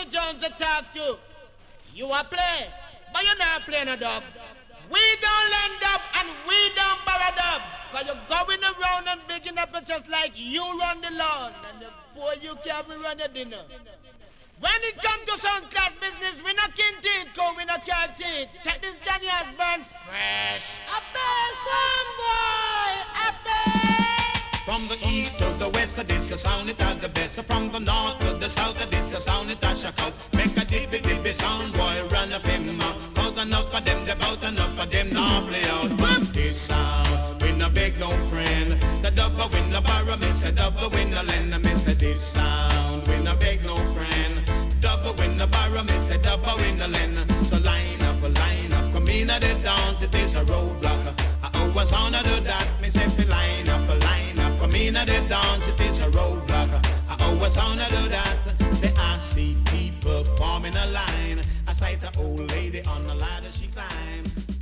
Jones to talk to. You a play, but you're not playing a dub. We don't lend up and we don't borrow dub. Cause you're going around and bigging up it just like you run the lawn. And the boy you can't run your dinner. When it comes to sound class business, we not kin teeth, cause we not care teeth. Take this Johnny Osborne fresh. A bear, some boy, a bear. From the east to the west, this is sound it at the best. From the north to the south, this is sound it at shock out. Make a dibby dibby sound boy, run up him mouth. Cause enough of them, devout enough of them now play out. This sound, we no beg no friend. The double win no borrow, me say double win no lend. Me say this sound, we no beg no friend. Double win no borrow, me say double win no lend. So line up, come in at the dance, it is a roadblock. I always wanna do that, me say fi line up, come in at the dance, it is a roadblock. I always wanna do that. Say I see people forming a line. I sight the old lady on the ladder she climbs.